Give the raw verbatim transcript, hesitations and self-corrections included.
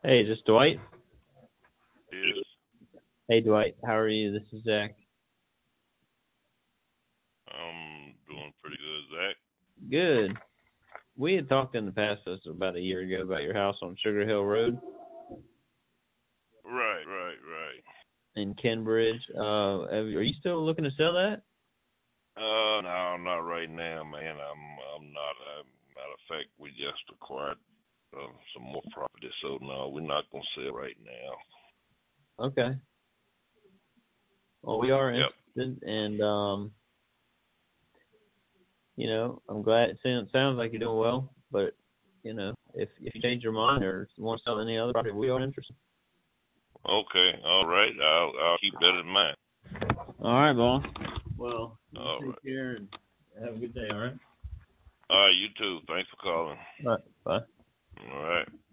Hey, is this Dwight? Yes. Hey, Dwight. How are you? This is Zach. I'm doing pretty good, Zach. Good. We had talked in the past, this was about a year ago, about your house on Sugar Hill Road Right, right, right. in Kenbridge. Uh, have- are you still looking to sell that? Uh, no, not right now, man. I'm, I'm not. Uh, matter of fact, we just acquired uh, some more property, so no, we're not gonna sell right now. Okay. Well, we are Yep. interested, and um, you know, I'm glad it sounds sounds like you're doing well. But you know, if if you change your mind or want to sell any other property, we are interested. Okay. All right. I'll, I'll keep that in mind. All right, boss. Well, you All take right. care and have a good day. All right. All right. You too. Thanks for calling. All right. Bye. All right.